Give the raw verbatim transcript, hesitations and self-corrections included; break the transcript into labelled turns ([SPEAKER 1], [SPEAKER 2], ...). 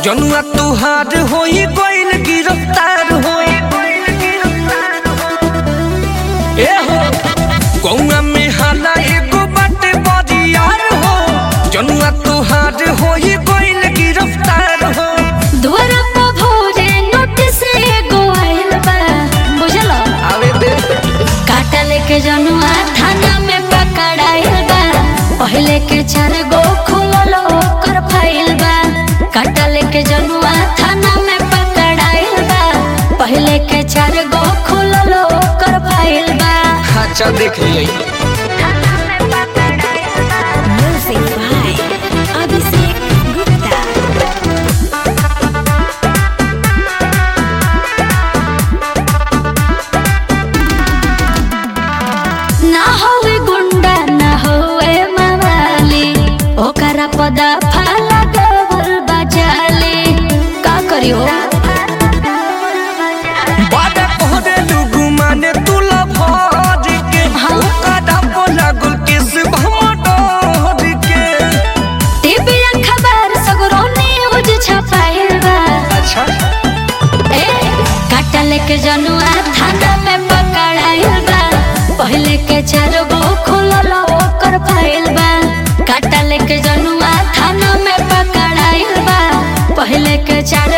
[SPEAKER 1] जनुआ तुहार होई गइल गिरफ्तार होई ए हो गौआ में हाला एगो बाटे बरियार हो जनुआ तुहार होई गइल गिरफ्तार हो
[SPEAKER 2] द्वारा पर भोरे नोटिस एगो आइल बा बुझलो
[SPEAKER 1] आवे दे
[SPEAKER 2] काटा लेके जनुआ थाना में पकड़ाइल बा पहले के चार गो खुललो कर फाइल बा काटा लेके जनुआ थाना में पकड़ाइल बा पहले के चार गो खुललो कर फाइल बा
[SPEAKER 1] अच्छा देख लिया
[SPEAKER 2] म्यूजिक बाय अभिषेक गुप्ता ना होवे गुंडा ना होवे मवाली ओकरा पदा फाला गबल बजाली का करियो
[SPEAKER 1] बादा कोहरे लुगु माने तुला भर के ओकरा बोला गुल किस भमडोर के
[SPEAKER 2] टीवी खबर सगरो न्यूज छपाइल बा
[SPEAKER 1] अच्छा
[SPEAKER 2] ए काटा लेके जनुआ थाना में पकड़ाइल बा पहले के चार गो खुललो ओकर फाइल बा काटा लेके जनुआ थाना में पकड़ाइल बा पहले के चार